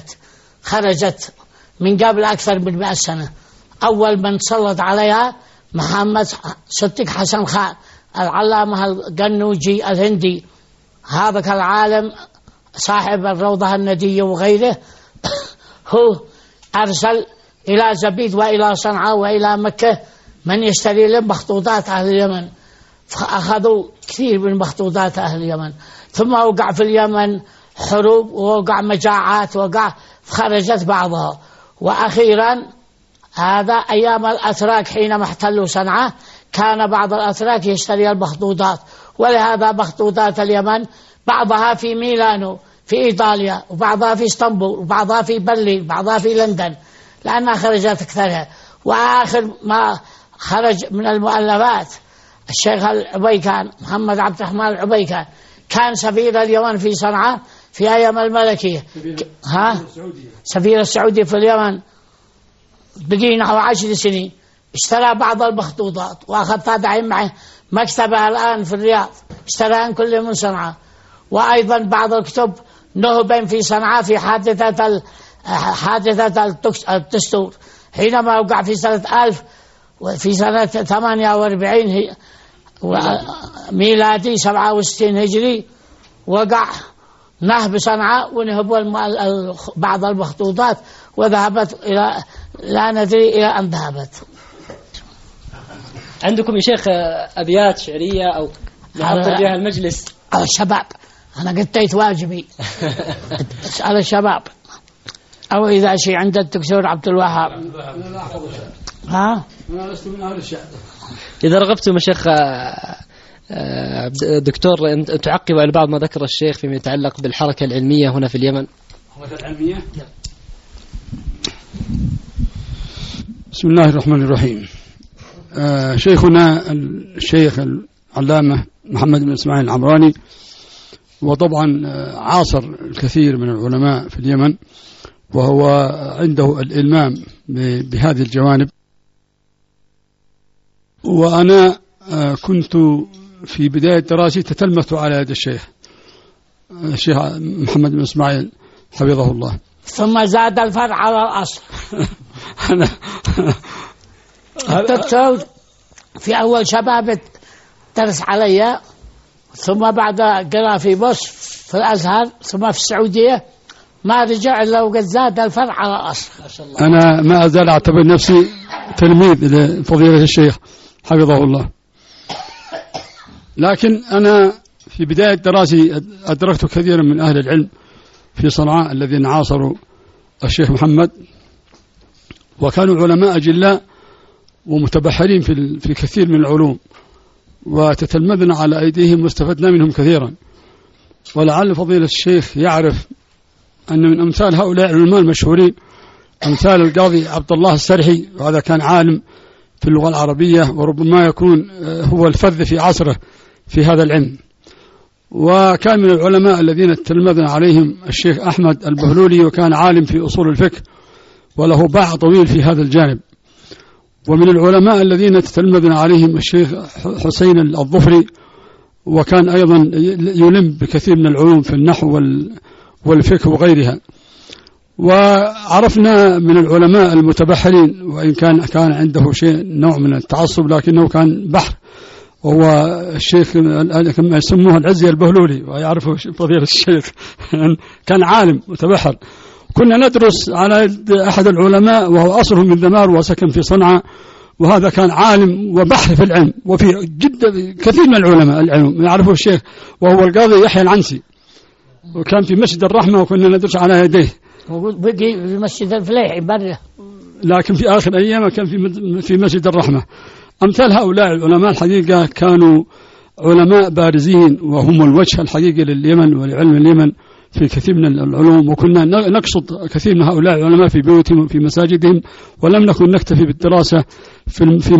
خرجت من قبل أكثر من 100 سنة. أول من سلط عليها محمد صديق حسن خان العلامة القنوجي الهندي، هذا العالم صاحب الروضة الندية وغيره. هو أرسل إلى زبيد وإلى صنعاء وإلى مكة من يشتري لهم مخطوطات أهل اليمن، فأخذوا كثير من مخطوطات أهل اليمن. ثم وقع في اليمن حروب ووقع مجاعات فخرجت بعضها. وأخيرا هذا أيام الأتراك حينما احتلوا صنعاء كان بعض الأتراك يشتري المخطوطات، ولهذا مخطوطات اليمن بعضها في ميلانو في إيطاليا، وبعضها في اسطنبول، وبعضها في برلين، وبعضها في لندن، لأنها خرجت أكثرها. وآخر ما خرج من المؤلفات الشيخ العبيكان محمد عبد الرحمن العبيكان، كان سفير اليمن في صنعاء في أيام الملكية. سفير السعودي في اليمن بقي نحو 10 سنين، اشترى بعض المخطوطات وأخذ تابعين معه مكتبه الآن في الرياض، اشتراها كل من صنعاء. وأيضا بعض الكتب نهبا في صنعاء في حادثة الدستور حينما وقع في سنة 48 ميلادي 67 هجري، وقع نهب صنعاء ونهبوا بعض المخطوطات وذهبت إلى لا ندري إلى أن ذهبت. عندكم يا شيخ أبيات شعرية أو نحضر بها المجلس؟ الشباب أنا قديت واجبي على الشباب، أو إذا شيء عند الدكتور عبد الوهاب. ها؟ أنا لست من أهل الشعر. إذا رغبتم يا شيخ دكتور أن تعقب على بعض ما ذكر الشيخ فيما يتعلق بالحركة العلمية هنا في اليمن. الحركة العلمية. بسم الله الرحمن الرحيم. شيخنا الشيخ العلامة محمد بن إسماعيل العمراني، وطبعا عاصر الكثير من العلماء في اليمن، وهو عنده الإلمام بهذه الجوانب. وأنا كنت في بداية دراستي تتلمذت على يد الشيخ محمد بن إسماعيل حفظه الله، ثم زاد الفرع على الأصل. أنا الدكتور في أول شباب درس علي، ثم بعد قرأ في مصر في الأزهر، ثم في السعودية، ما رجع إلا وقد زاد الفرع على الأصل. أنا ما أزال أعتبر نفسي تلميذ لفضيلة الشيخ حفظه الله، لكن أنا في بداية دراستي أدركت كثيرا من أهل العلم في صنعاء الذين عاصروا الشيخ محمد، وكانوا علماء أجلاء ومتبحرين في كثير من العلوم، وتتلمذنا على أيديهم واستفدنا منهم كثيرا. ولعل فضيلة الشيخ يعرف أن من أمثال هؤلاء العلماء المشهورين أمثال القاضي عبد الله السرحي، وهذا كان عالم في اللغة العربية، وربما يكون هو الفذ في عصره في هذا العلم. وكان من العلماء الذين تلمذنا عليهم الشيخ أحمد البهلولي، وكان عالم في أصول الفقه وله باع طويل في هذا الجانب. ومن العلماء الذين تتلمذنا عليهم الشيخ حسين الظفري، وكان أيضا يلم بكثير من العلوم في النحو والفقه وغيرها. وعرفنا من العلماء المتبحرين، وإن كان عنده شيء نوع من التعصب، لكنه كان بحر، وهو الشيخ كما يسموه العزي البهلولي، ويعرفه فضيلة الشيخ كان عالم متبحر. كنا ندرس على أحد العلماء وهو أصله من ذمار وسكن في صنعاء، وهذا كان عالم وبحر في العلم، وفي جدا كثير من العلماء العلم يعرفه الشيخ، وهو القاضي يحيى العنسي، وكان في مسجد الرحمة وكنا ندرس على يديه. بقي في مسجد الفليحي برا، لكن في آخر أيام كان في مسجد الرحمة. أمثال هؤلاء العلماء الحقيقة كانوا علماء بارزين، وهم الوجه الحقيقي لليمن ولعلم اليمن في كثير من العلوم. وكنا نقصد كثير من هؤلاء العلماء في بيوتهم وفي مساجدهم، ولم نكن نكتفي بالدراسة في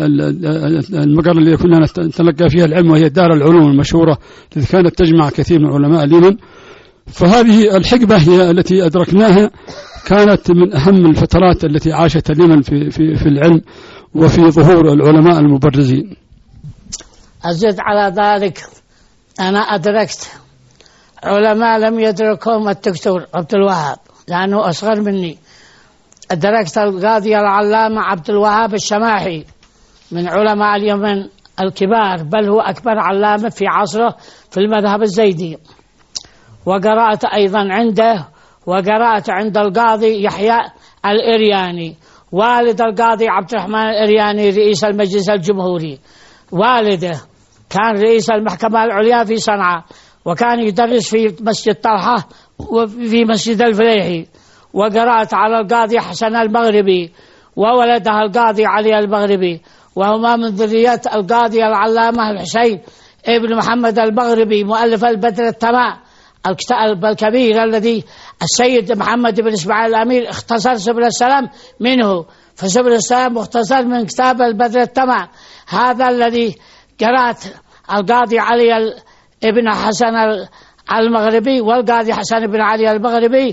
المقر الذي كنا نتلقى فيها العلم، وهي دار العلوم المشهورة التي كانت تجمع كثير من علماء اليمن. فهذه الحقبة هي التي أدركناها، كانت من أهم الفترات التي عاشت اليمن في العلم وفي ظهور العلماء المبرزين. أزيد على ذلك، أنا أدركت علماء لم يدركهم الدكتور عبد الوهاب لأنه أصغر مني. أدركت القاضي العلامة عبد الوهاب الشماحي من علماء اليمن الكبار، بل هو أكبر علامة في عصره في المذهب الزيدي. وقرأت أيضا عنده، وقرأت عند القاضي يحيى الإرياني والد القاضي عبد الرحمن الإرياني رئيس المجلس الجمهوري. والده كان رئيس المحكمة العليا في صنعاء، وكان يدرس في مسجد طلحة وفي مسجد الفليحي. وقرأت على القاضي حسن المغربي وولده القاضي علي المغربي، وهما من ذرية القاضي العلامة الحسين ابن محمد المغربي مؤلف البدر التمام، الكتاب الكبير الذي السيد محمد بن إسماعيل الأمير اختصر سبل السلام منه، فسبل السلام مختصر من كتاب البدر التمام. هذا الذي قرأت القاضي علي ابن حسن المغربي والقاضي حسن بن علي المغربي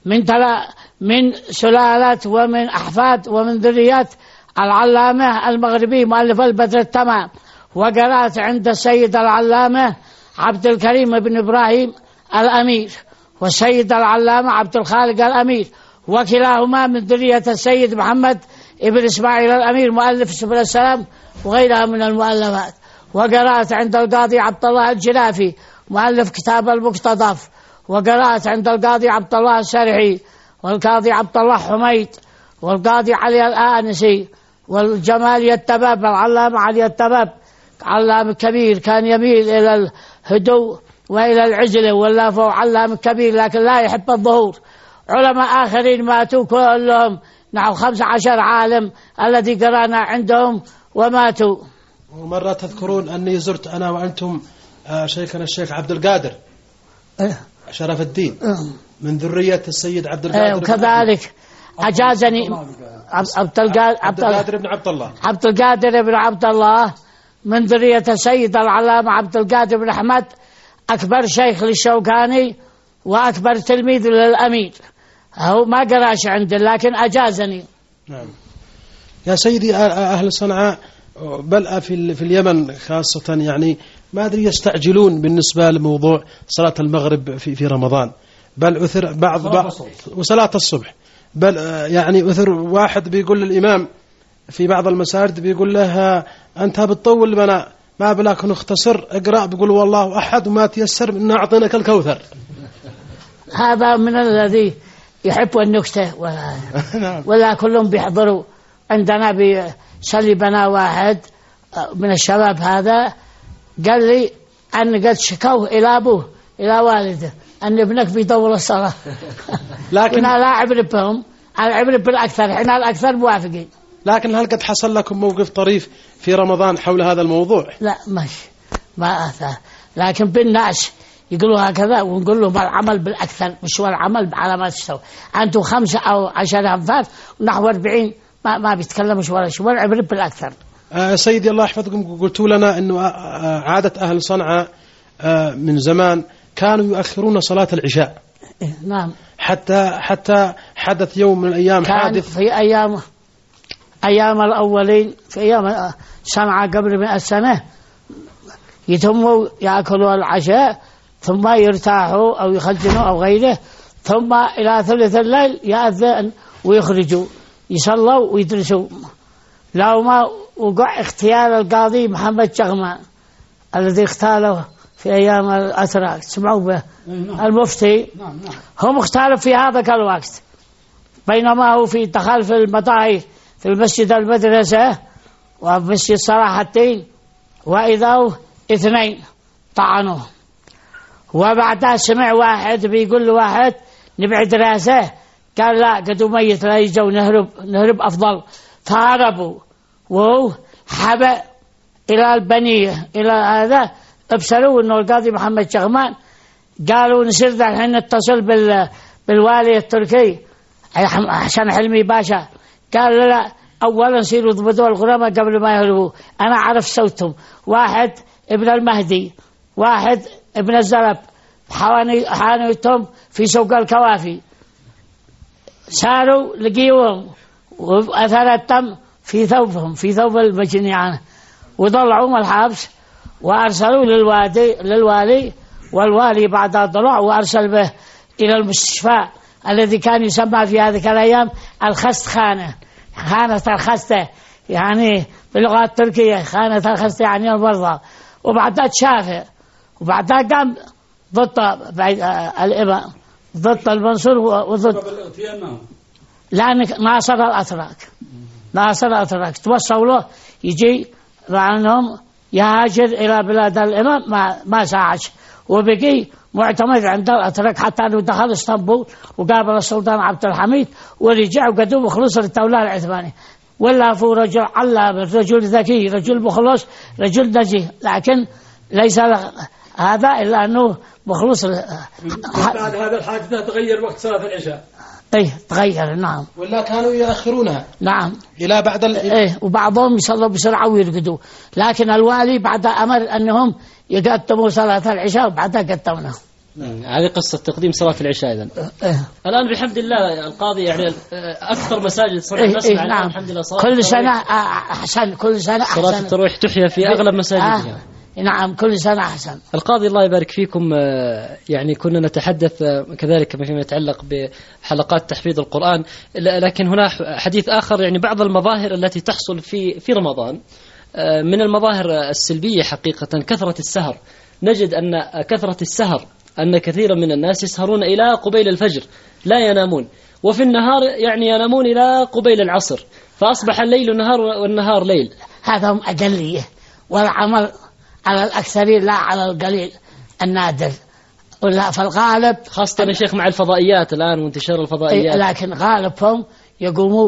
من سلالة ومن أحفاد ومن ذريات العلامة المغربي مؤلف البدر التمام. وقرأت عند السيد العلامة عبد الكريم بن إبراهيم الأمير والسيد العلامة عبد الخالق الأمير، وكلاهما من ذرية السيد محمد ابن إسماعيل الأمير مؤلف سبل السلام وغيرها من المؤلفات. وقرأت عند القاضي عبد الله الجلافي مؤلف كتاب المقتضف، وقرأت عند القاضي عبد الله السرحي والقاضي عبد الله حميد والقاضي علي الآنسي والجمال التباب العلامة علي التباب، علام كبير كان يميل إلى الهدوء وإلى العزلة واللافة، وعلام كبير لكن لا يحب الظهور. علماء آخرين ماتوا كلهم، نحو 15 عالم الذي قرأنا عندهم وماتوا. ومرة تذكرون أني زرت أنا وأنتم شيخنا الشيخ عبد القادر شرف الدين من ذرية السيد عبد القادر، وكذلك أجازني عبد القادر بن عبد الله، عبد القادر بن عبد الله من ذرية السيد العلامة عبد القادر بن أحمد، أكبر شيخ للشوكاني وأكبر تلميذ للأمير. هو ما قراش عندي لكن أجازني. نعم. يا سيدي أهل صنعاء بل في اليمن خاصة يعني ما أدري يستعجلون بالنسبة لموضوع صلاة المغرب في رمضان، بل أثر بعض وصلاة الصبح، بل يعني أثر واحد بيقول للإمام في بعض المساجد بيقول له أنت بتطول بنا ما بلاك نختصر اقرأ، بيقول والله أحد وما تيسر إن أعطيناك الكوثر. هذا من الذي يحب النكتة ولا كلهم بيحضروا. عندنا بيصلي بنا واحد من الشباب هذا قال لي أن قد شكوه إلى أبوه إلى والده أن ابنك بيطول الصلاة. لكن لا عبر بهم، أنا عبر بالأكثر، إحنا الأكثر موافقين. لكن هل قد حصل لكم موقف طريف في رمضان حول هذا الموضوع؟ لا ماشي ما أثر، لكن بالناس يقولوا هكذا ونقول لهم العمل بالأكثر مش هو العمل على ما تستوى. أنتم 5 أو 10 أنفار ونحو 40 ما بيتكلمش ولا شيء، ولا عبر بالأكثر. سيدي الله يحفظكم، قلتوا لنا أنه عادة أهل صنعاء من زمان كانوا يؤخرون صلاة العشاء. نعم. حتى حدث يوم من الأيام حادث في أيام الأولين في أيام صنعاء قبل 100 سنة يتموا يأكلوا العشاء ثم يرتاحوا أو يخزنوا أو غيره، ثم إلى ثلث الليل يأذن ويخرجوا يصلوا ويدرسوا. لو ما وقع اختيار القاضي محمد شغمان الذي اختاره في أيام الأتراك سمعوا به المفتي، هم اختاروا في هذا الوقت بينما هو في تخلف المطاهي في المسجد المدرسة ومسجد صلاح الدين، وإذا 2 طعنوه. وبعدها سمع واحد بيقول له واحد نبعد راسه، قال لا قد ميت لا يجوا نهرب أفضل. فهربوا وهو حبأ إلى البنية إلى هذا، ابصروا أنه القاضي محمد شغمان. قالوا نسير الحين نتصل بالوالي التركي حسن حلمي باشا. قال لا أولا نسيروا ضبطوا الغرامة قبل ما يهربوا، أنا عرف صوتهم، واحد ابن المهدي واحد ابن الزرب حانيتهم في سوق الكوافي. ساروا لقيوهم وأثر الدم في ثوبهم في ثوب المجنيان، وضلعوا الحبس وأرسلوا للوالي، والوالي بعد ضلع وأرسل به إلى المستشفى الذي كان يسمى في هذه الأيام الخست خانة الخستة، يعني باللغة التركية خانة الخستة يعني المرضى. وبعدها تشافى، وبعدها قام ضد الإمام ضد المنصور وضد لأن ناصر الأتراك توصلوا له يجي مع أنهم يهاجر إلى بلاد الإمام ما ساعش، وبقي معتمد عند الأتراك حتى أنه دخل اسطنبول وقابل السلطان عبد الحميد ورجع وقدوم خلص للدولة العثمانية. ولا هو رجل علام، رجل ذكي، رجل مخلص، رجل نزيه، لكن ليس هذا إلا أنه مخلص. بعد هذا الحادثة تغير وقت صلاة العشاء. إيه تغير. نعم. ولا كانوا يأخرونها. نعم. إلى بعد إيه وبعضهم يصلوا بسرعة ويرقدوا، لكن الوالي بعد أمر أنهم يقدموا صلاة العشاء وبعدها قدموها. هذه قصة تقديم صلاة العشاء إذن. الآن بحمد الله القاضي يعني أكثر مساجد صلاة نسمع نعم. الحمد لله صلاة كل سنة أحسن، كل سنة أحسن. صلاة التراويح تحيا في أغلب مساجدها. نعم كل سنة أحسن. القاضي الله يبارك فيكم، يعني كنا نتحدث كذلك فيما يتعلق بحلقات تحفيظ القرآن، لكن هنا حديث آخر يعني بعض المظاهر التي تحصل في رمضان من المظاهر السلبية حقيقة كثرة السهر. نجد أن كثرة السهر أن كثيرا من الناس يسهرون إلى قبيل الفجر لا ينامون، وفي النهار يعني ينامون إلى قبيل العصر، فأصبح الليل نهار والنهار ليل. هذا هم أقلية، والعمل على الأكثرين لا على القليل النادر، ولا فالغالب خاصة يا شيخ مع الفضائيات الآن وانتشار الفضائيات. لكن غالبهم يقوموا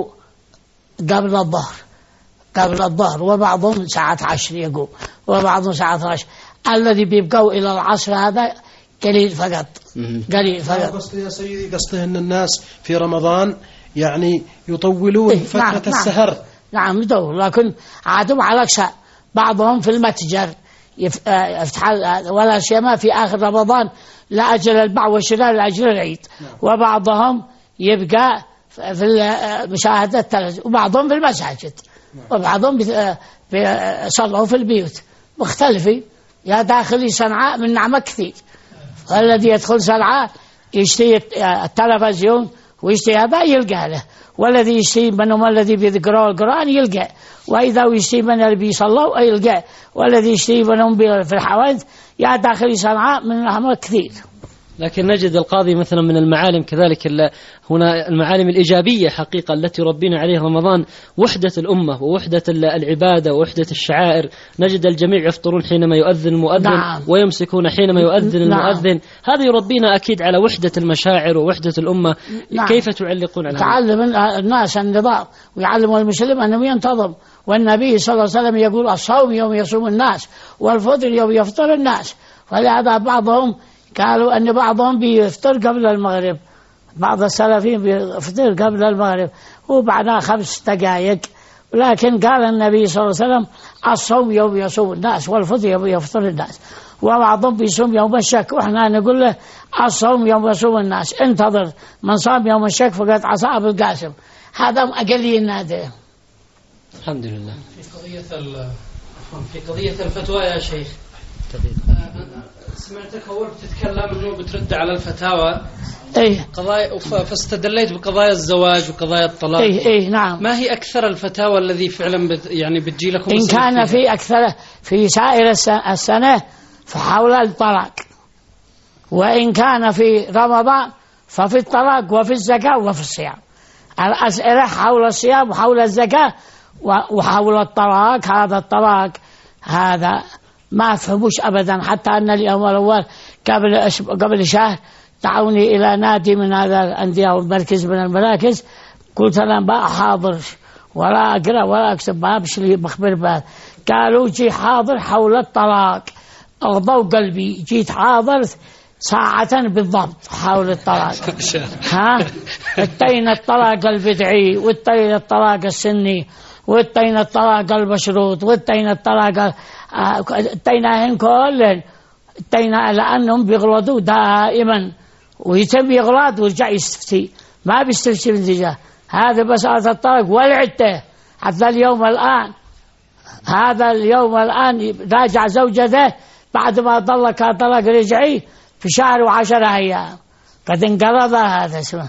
قبل الظهر وبعضهم ساعة 10 يقوم وبعضهم ساعة 10. الذي بيبقوا إلى العصر هذا قليل فقط. قصدي يا سيدي قصده أن الناس في رمضان يعني يطولون فترة السهر. نعم يدور، لكن عادوا على أكثر. بعضهم في المتجر يفتح ولا سيما في آخر رمضان لأجل البيع والشراء لأجل العيد، وبعضهم يبقى في مشاهدة التلفزيون، وبعضهم في المساجد، وبعضهم بيصلوا في البيوت مختلفين. يا داخلي صنعاء من نعمة كثير، والذي يدخل صنعاء يشتري التلفزيون ويشتري هذا يلقى له، والذي يشتري منهم الذي بيقرأوا القرآن يلقى، وإذا يشتري من اللي بيصلوا يلقى، والذي يشتري منهم في الحوادث. يا داخلي صنعاء من نعمة كثير. لكن نجد القاضي مثلا من المعالم كذلك هنا المعالم الإيجابية حقيقة التي ربنا عليها رمضان وحدة الأمة ووحدة العبادة ووحدة الشعائر. نجد الجميع يفطرون حينما يؤذن المؤذن، نعم. ويمسكون حينما يؤذن المؤذن. هذا يربينا أكيد على وحدة المشاعر ووحدة الأمة. نعم. كيف تعلقون على هذا؟ تعلم الناس النظام ويعلم المسلم أنه ينتظم، والنبي صلى الله عليه وسلم يقول الصوم يوم يصوم الناس والفطر يوم يفطر الناس. ولهذا بعضهم قالوا أن بعضهم بيفطر قبل المغرب، بعض السلفين بيفطر قبل المغرب وبعدها 5 دقائق، ولكن قال النبي صلى الله عليه وسلم الصوم يوم يصوم الناس والفطر يوم يفطر الناس. وبعضهم بيصوم يوم الشك، وإحنا نقول له الصوم يوم يصوم الناس، انتظر من صام يوم الشك فقد عصى أبو القاسم. هذا أقلية نادرة. الحمد لله. في قضية الفتوى يا شيخ، سمعتك أول بتتكلم إنه بترد على الفتاوى قضايا، فاستدليت بقضايا الزواج وقضايا الطلاق. نعم. ما هي أكثر الفتاوى الذي فعلا يعني بتجي لكم؟ إن كان في أكثر في سائر السنة فحول الطلاق، وإن كان في رمضان ففي الطلاق وفي الزكاة وفي الصيام. الأسئلة حول الصيام وحول الزكاة وحول الطلاق. هذا الطلاق هذا ما فهموش أبدا، حتى أن اليوم الأول قبل شهر دعوني إلى نادي من هذا الأندية والمركز من المراكز، قلت أنا ما حاضر ولا أقرأ ولا أكتب، ما بشلي بخبر بها. قالوا جي حاضر حول الطلاق، أغضوا قلبي، جيت حاضر ساعة بالضبط حول الطلاق. التين الطلاق البدعي، والتين الطلاق السني، والتين الطلاق المشروط، والتين الطلاق التيناهن كلهن التينا، لأنهم بيغلطوا دائما ويتم يغلط ويرجع يستفتي، ما بيستفتي بالنتيجة. هذا مسألة الطلاق والعدة. حتى اليوم الآن هذا اليوم الآن راجع زوجته بعد ما طلقها طلاق رجعي في شهر و10 أيام، قد انقرض هذا اسمه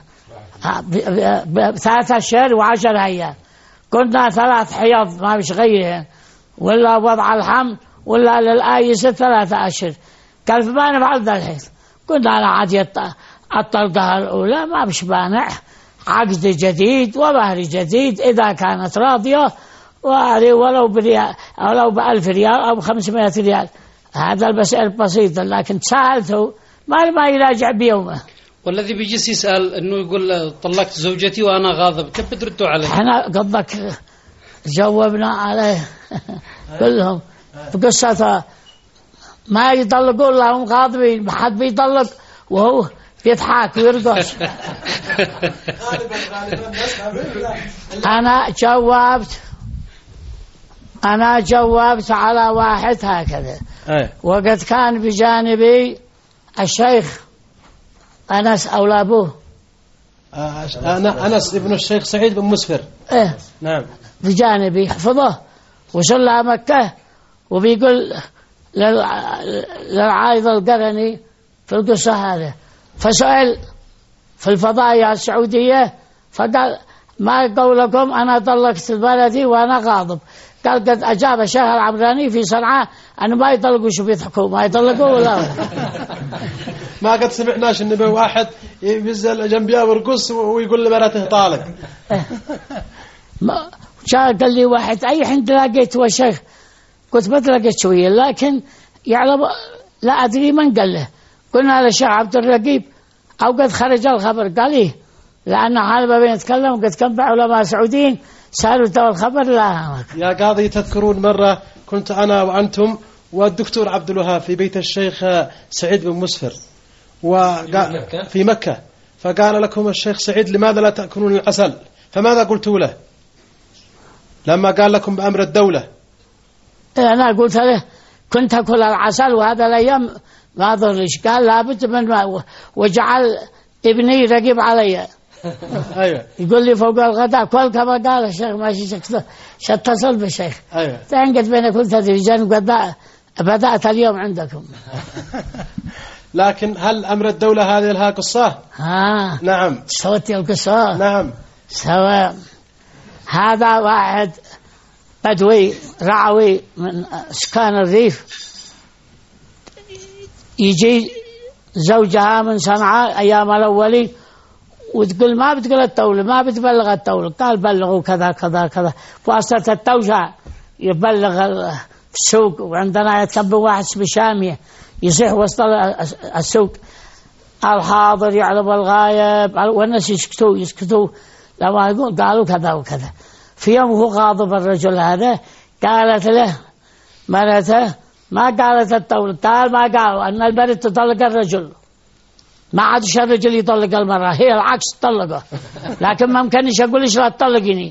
3 أشهر و10 أيام. قلنا 3 حيض ما مش غيرها، ولا وضع الحمل، ولا للآيس 3 أشهر. قال فما نفعل ذا الحين؟ قلنا على عادية الطلقة الأولى ما مش مانع، عقد جديد ومهر جديد إذا كانت راضية، ولو بريال ولو ب1000 ريال أو 500 ريال. هذا المسألة بسيطة، لكن سألته ما يراجع بيومه. والذي بيجلس يسأل إنه يقول طلقت زوجتي وأنا غاضب، كيف بتردوا عليه؟ احنا قبلك جاوبنا عليه كلهم بقصة ما يطلقون لهم غاضبين، ما حد بيطلق وهو يضحك ويرقص. أنا جاوبت على واحد هكذا، وقد كان بجانبي الشيخ أنس أولى أبوه، أنس ابن الشيخ سعيد بن مسفر. نعم. بجانبي يحفظه، وصلى مكة وبيقول للعايض القرني في القصة هذا، فسأل في الفضائية السعودية فقال ما قولكم أنا طلقت بلدي وأنا غاضب؟ قال قد أجاب الشيخ العمراني في صنعاء أنه ما يطلقوا شو بيضحكوا ما يطلقوا ولا ما قد سمعناش إن واحد ينزل جنبيه ويرقص ويقول لمراته طالق. قال لي واحد أي حين لقيت وشيخ قلت ما تلقيت شوية لكن يعلم لا أدري من قال له. قلنا للشيخ عبد الرقيب أو قد خرج الخبر قال لي لأن حال ما بينتكلم وقد كان بعلماء سعوديين سألوا تو الخبر لا. يا قاضي تذكرون مرة كنت أنا وأنتم والدكتور عبد الوهاب في بيت الشيخ سعيد بن مسفر في مكة فقال لكم الشيخ سعيد لماذا لا تأكلون العسل فماذا قلتوا له لما قال لكم بأمر الدولة؟ أنا قلت له كنت أكل العسل وهذا الأيام ما ضرش. قال لابد من ما وجعل ابني رقيب علي. أيوة. يقول لي فوق الغداء كل كما قال الشيخ ماشي اتصل بالشيخ. أيوة. تنقد بينك كل تدريجان بدأت اليوم عندكم. لكن هل أمر الدولة هذه لها قصة؟ نعم. صوتي القصة. نعم. سواء هذا واحد بدوي رعوي من سكان الريف يجي زوجها من صنعاء أيام الأولين وتقول ما بتقول الدولة ما بتبلغ الدولة. قال بلغوا كذا كذا كذا واسطة التوجع يبلغ السوق. وعندنا يتكبر واحد بشامية يصيح وسط السوق الحاضر يعلم الغايب والناس يسكتوا لما يقول قالوا كذا وكذا. في يوم هو غاضب الرجل هذا قالت له مرته ما قالت الدولة قال ما قالوا أن البنت تطلق الرجل ما عادش الرجل يطلق المرأة هي العكس تطلقه لكن ما ممكنش أقول إيش لا تطلقيني.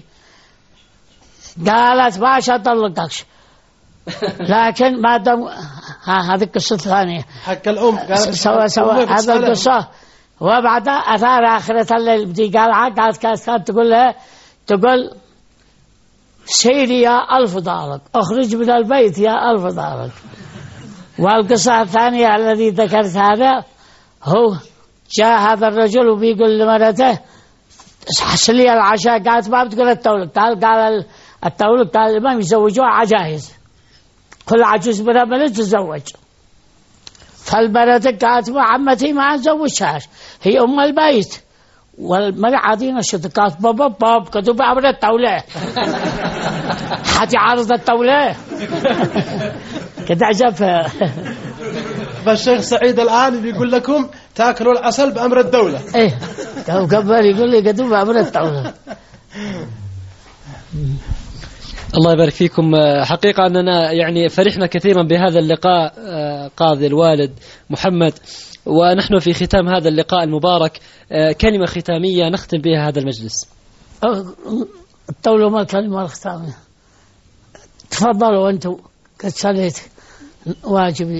قالت ما أطلقكش لكن ما دام هذه القصة الثانية حق الأم سوا هذا القصة. وبعدها أثار آخرة الليل بدي قالت كانت تقول لها تقول سيري يا $1000 أخرج من البيت يا $1000. والقصة الثانية الذي ذكرت هذا هو جاء هذا الرجل وبيقول لمرته حصلي العشاء قالت ما بتقول الدولة. قال الدولة قال الإمام يزوجوها عجائز كل عجوز منها من تتزوج. فالبنت قالت عمتي ما نزوجهاش هي أم البيت والمرأة عادينا شتقات باب كتب أمر الدولة حتى عارض الدولة كده عجبها. فالشيخ سعيد الآن بيقول لكم تأكلوا العسل بأمر الدولة. إيه قبل يقول لي كتب أمر الدولة. الله يبارك فيكم. حقيقة أننا يعني فرحنا كثيرا بهذا اللقاء قاضي الوالد محمد. ونحن في ختام هذا اللقاء المبارك كلمة ختامية نختم بها هذا المجلس. الدولة ما كلمة الختامية تفضلوا أنتم قد صليت واجبي.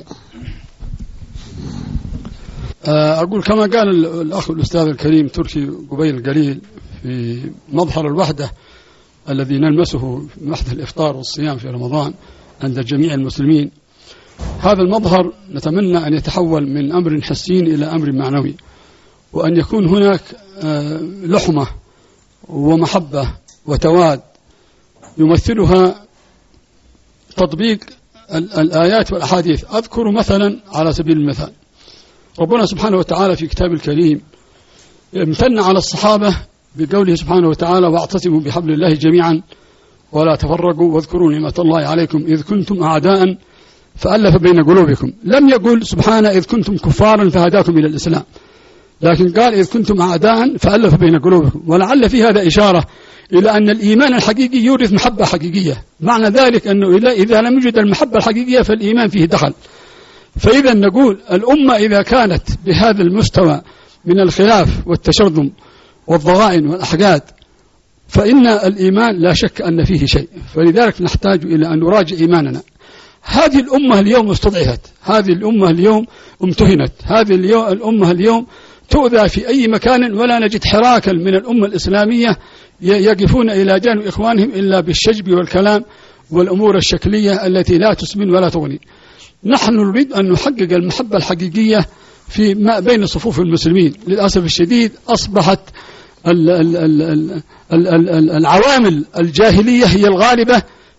أقول كما قال الأخ الأستاذ الكريم تركي قبيل القليل في مظهر الوحدة الذي نلمسه في وحدة الإفطار والصيام في رمضان عند جميع المسلمين. هذا المظهر نتمنى أن يتحول من أمر حسي إلى أمر معنوي وأن يكون هناك لحمة ومحبة وتواد يمثلها تطبيق الآيات والأحاديث. أذكر مثلا على سبيل المثال ربنا سبحانه وتعالى في كتاب الكريم امتن على الصحابة بقوله سبحانه وتعالى واعتصموا بحبل الله جميعا ولا تفرقوا واذكروا نعمة الله عليكم إذ كنتم أعداء فألف بين قلوبكم. لم يقل سبحانه إذ كنتم كفارا فهداكم إلى الإسلام لكن قال إذ كنتم أعداء فألف بين قلوبكم. ولعل في هذا إشارة إلى أن الإيمان الحقيقي يورث محبة حقيقية. معنى ذلك أنه إذا لم يوجد المحبة الحقيقية فالإيمان فيه دخل. فإذا نقول الأمة إذا كانت بهذا المستوى من الخلاف والتشرذم والضغائن والأحقاد فإن الإيمان لا شك أن فيه شيء. فلذلك نحتاج إلى أن نراجع إيماننا. هذه الأمة اليوم استضعفت، هذه الأمة اليوم امتهنت، هذه الأمة اليوم تؤذى في أي مكان ولا نجد حراكا من الأمة الإسلامية يقفون إلى جانب إخوانهم إلا بالشجب والكلام والأمور الشكلية التي لا تسمن ولا تغني. نحن نريد أن نحقق المحبة الحقيقية في ما بين صفوف المسلمين. للأسف الشديد أصبحت العوامل الجاهلية هي الغالبة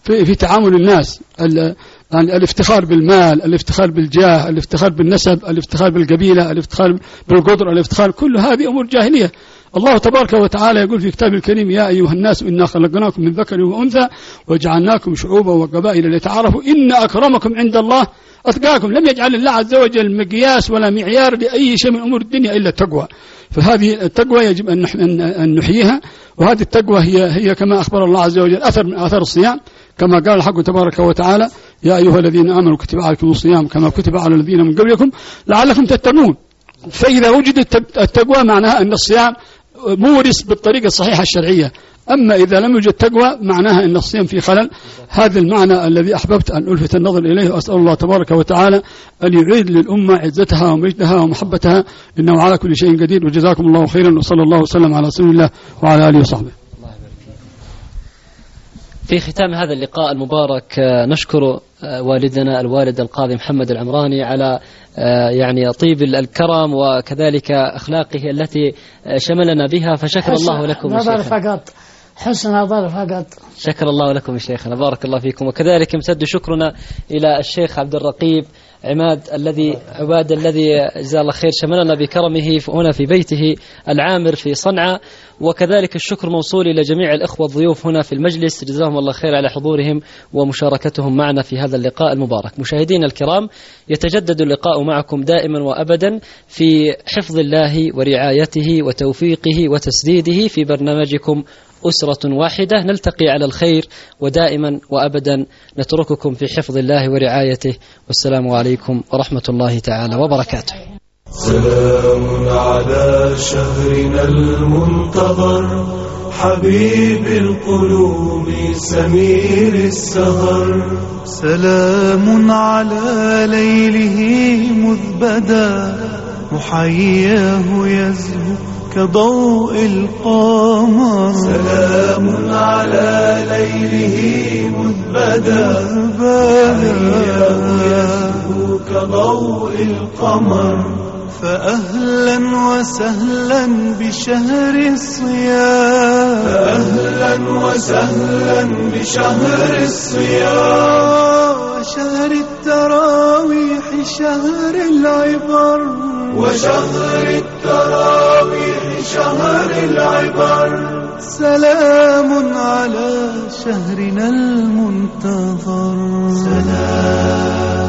في تعامل الناس، يعني الافتخار بالمال، الافتخار بالجاه، الافتخار بالنسب، الافتخار بالقبيلة، الافتخار بالقدر، الافتخار، كل هذه أمور جاهلية. الله تبارك وتعالى يقول في كتابه الكريم: يا أيها الناس إنا خلقناكم من ذكر وأنثى وجعلناكم شعوبا وقبائل لتعارفوا إن أكرمكم عند الله أتقاكم. لم يجعل الله عز وجل مقياس ولا معيار لأي شيء من أمور الدنيا إلا التقوى. فهذه التقوى يجب أن نحييها، وهذه التقوى هي كما أخبر الله عز وجل أثر من آثار الصيام، كما قال الحق تبارك وتعالى: يا أيها الذين آمنوا كتب عليكم الصيام كما كتب على الذين من قبلكم لعلكم تتقون. فإذا وجدت التقوى معناها أن الصيام مورس بالطريقة الصحيحة الشرعية. أما إذا لم يوجد تقوى معناها أن الصيام في خلل. هذا المعنى الذي أحببت أن ألفت النظر إليه، وأسأل الله تبارك وتعالى أن يعيد للأمة عزتها ومجدها ومحبتها، إنه على كل شيء قدير. وجزاكم الله خيرا، وصلى الله وسلم على رسول الله وعلى آله وصحبه. في ختام هذا اللقاء المبارك نشكر والدنا الوالد القاضي محمد العمراني على يعني طيب الكرم وكذلك أخلاقه التي شملنا بها، فشكر الله لكم نظر فقط، حسن نظر فقط. شكر الله لكم يا شيخنا، بارك الله فيكم. وكذلك امتد شكرنا إلى الشيخ عبد الرقيب عباد الذي جزاه الله خير شملنا بكرمه هنا في بيته العامر في صنعاء. وكذلك الشكر موصول إلى جميع الإخوة الضيوف هنا في المجلس، جزاهم الله خير على حضورهم ومشاركتهم معنا في هذا اللقاء المبارك. مشاهدينا الكرام، يتجدد اللقاء معكم دائما وأبدا في حفظ الله ورعايته وتوفيقه وتسديده في برنامجكم أسرة واحدة. نلتقي على الخير، ودائما وأبدا نترككم في حفظ الله ورعايته، والسلام عليكم ورحمة الله تعالى وبركاته. سلام على شهرنا المنتظر، حبيب القلوب سمير السهر. سلام على ليله مذ بدا، محياه يزهو كضوء القمر. سلام على ليله مذ بدا، محياه يزهو كضوء القمر. فأهلا وسهلا بشهر الصيام، فأهلا وسهلا بشهر الصيام، وشهر التراويح شهر العبر، وشهر التراويح شهر العبر. سلام على شهرنا المنتظر. سلام